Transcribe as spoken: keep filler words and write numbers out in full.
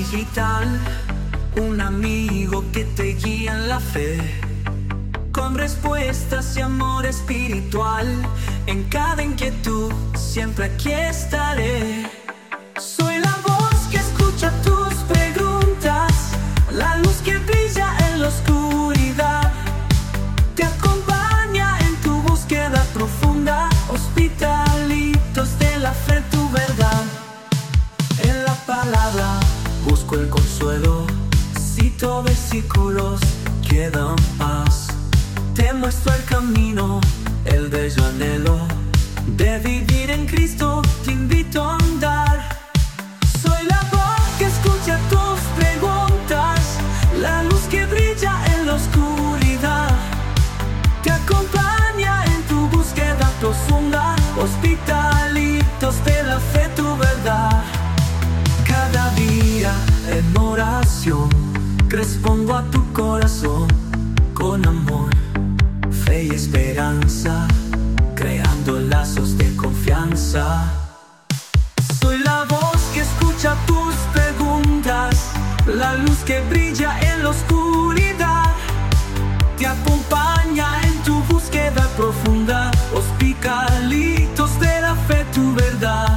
digital, un amigo que te guía en la fe, con respuestas y amor espiritual. En cada inquietud siempre aquí estaré. Soy la voz que escucha tus preguntas, la luz que brilla en la oscuridad, te acompaña en tu búsqueda profunda. Hospitalitos de la fe, tu verdad. En la palabra busco el consuelo, cito versículos que dan paz. Te muestro el camino, el bello anhelo de vivir en Cristo, te invito a andar. Soy la voz que escucha tus preguntas, la luz que brilla en la oscuridad, te acompaña en tu búsqueda profunda. Hospitalitos de la fe, tu verdad. Cada día en oración respondo a tu corazón con amor, fe y esperanza, creando lazos de confianza. Soy la voz que escucha tus preguntas, la luz que brilla en la oscuridad, te acompaña en tu búsqueda profunda. Hospitalitos de la fe, tu verdad.